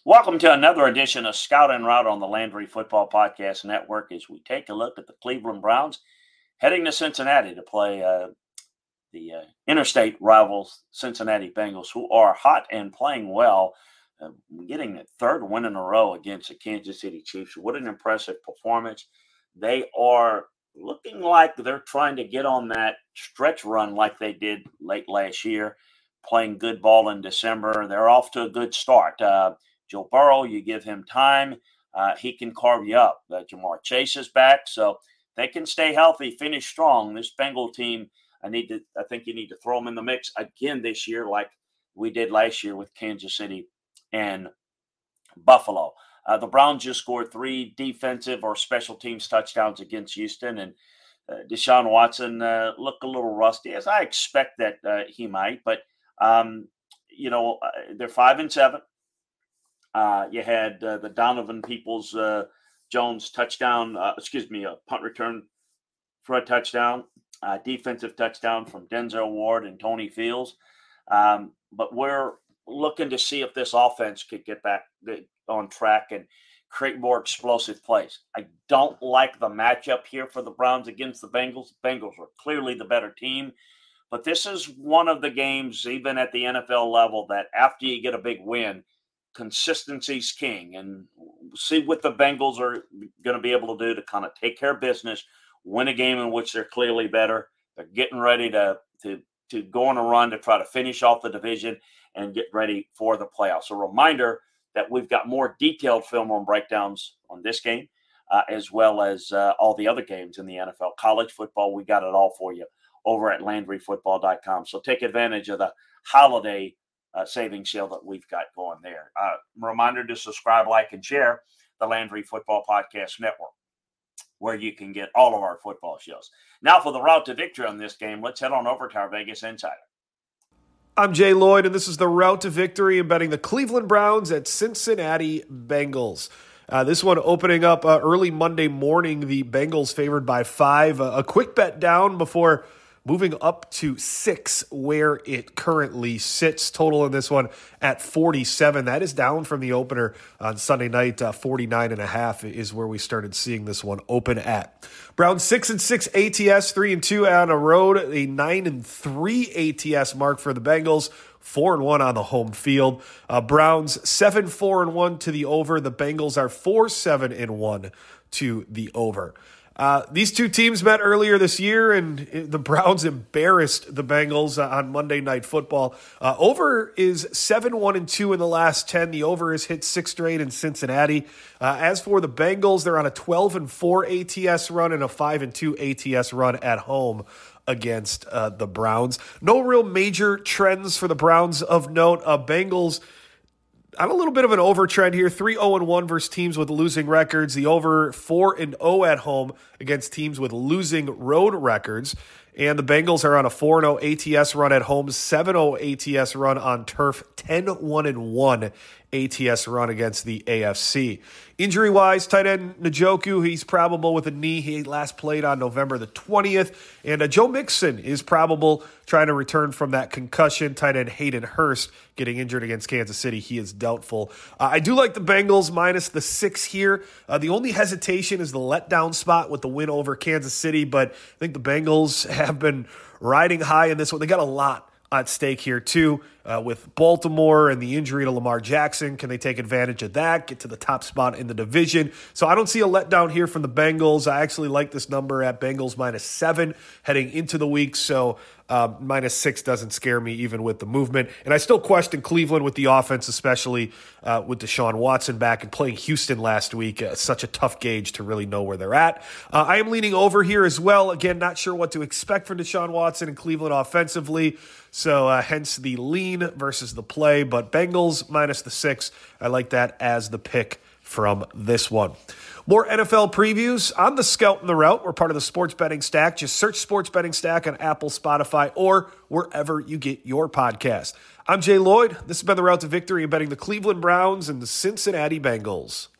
Welcome to another edition of Scout and Route on the Landry Football Podcast Network as we take a look at the Cleveland Browns heading to Cincinnati to play the interstate rivals Cincinnati Bengals, who are hot and playing well, getting a third win in a row against the Kansas City Chiefs. What an impressive performance. They are looking like they're trying to get on that stretch run like they did late last year, playing good ball in December. They're off to a good start. Joe Burrow, you give him time, he can carve you up. Jamar Chase is back, so they can stay healthy, finish strong. This Bengal team, I think you need to throw them in the mix again this year, like we did last year with Kansas City and Buffalo. The Browns just scored 3 defensive or special teams touchdowns against Houston, and Deshaun Watson looked a little rusty, as I expect that he might. But they're 5-7. You had the Donovan Peoples-Jones touchdown, a punt return for a touchdown, defensive touchdown from Denzel Ward and Tony Fields. But we're looking to see if this offense could get back on track and create more explosive plays. I don't like the matchup here for the Browns against the Bengals. The Bengals are clearly the better team. But this is one of the games, even at the NFL level, that after you get a big win, consistency's king, and see what the Bengals are going to be able to do to kind of take care of business, win a game in which they're clearly better. They're getting ready to go on a run to try to finish off the division and get ready for the playoffs. A reminder that we've got more detailed film on breakdowns on this game, as well as all the other games in the NFL. College football, we got it all for you over at LandryFootball.com. So take advantage of the holiday saving sale that we've got going there. Reminder to subscribe, like, and share the Landry Football Podcast Network, where you can get all of our football shows. Now for the route to victory on this game, let's head on over to our Vegas Insider. I'm Jay Lloyd, and this is the route to victory in betting the Cleveland Browns at Cincinnati Bengals. This one opening up early Monday morning, the Bengals favored by 5. A quick bet down before moving up to 6, where it currently sits. Total in this one at 47. That is down from the opener on Sunday night. 49.5 is where we started seeing this one open at. Browns 6-6 ATS, 3-2 on a road. A 9-3 ATS mark for the Bengals. 4-1 on the home field. Browns 7-4-1 to the over. The Bengals are 4-7-1 to the over. These two teams met earlier this year, and the Browns embarrassed the Bengals on Monday Night Football. Over is 7-1-2 in the last 10. The over has hit 6 straight in Cincinnati. As for the Bengals, they're on a 12-4 ATS run and a 5-2 ATS run at home against the Browns. No real major trends for the Browns of note. Bengals on a little bit of an over trend here, 3-0-1 versus teams with losing records. The over 4-0 at home against teams with losing road records. And the Bengals are on a 4-0 ATS run at home, 7-0 ATS run on turf, 10-1 ATS run against the AFC. Injury-wise, tight end Njoku, he's probable with a knee. He last played on November the 20th. And Joe Mixon is probable, trying to return from that concussion. Tight end Hayden Hurst getting injured against Kansas City. He is doubtful. I do like the Bengals minus the 6 here. The only hesitation is the letdown spot with the win over Kansas City, but I think the Bengals have been riding high in this one. They got a lot at stake here too, with Baltimore and the injury to Lamar Jackson. Can they take advantage of that, get to the top spot in the division? So I don't see a letdown here from the Bengals. I actually like this number at Bengals minus 7 heading into the week. So minus 6 doesn't scare me even with the movement. And I still question Cleveland with the offense, especially with Deshaun Watson back and playing Houston last week. Such a tough gauge to really know where they're at. I am leaning over here as well. Again, not sure what to expect from Deshaun Watson and Cleveland offensively. So hence the lean versus the play. But Bengals minus the 6, I like that as the pick from this one. More NFL previews on the Scout and the Route. We're part of the Sports Betting Stack. Just search Sports Betting Stack on Apple, Spotify, or wherever you get your podcast. I'm Jay Lloyd. This has been the Route to Victory in betting the Cleveland Browns and the Cincinnati Bengals.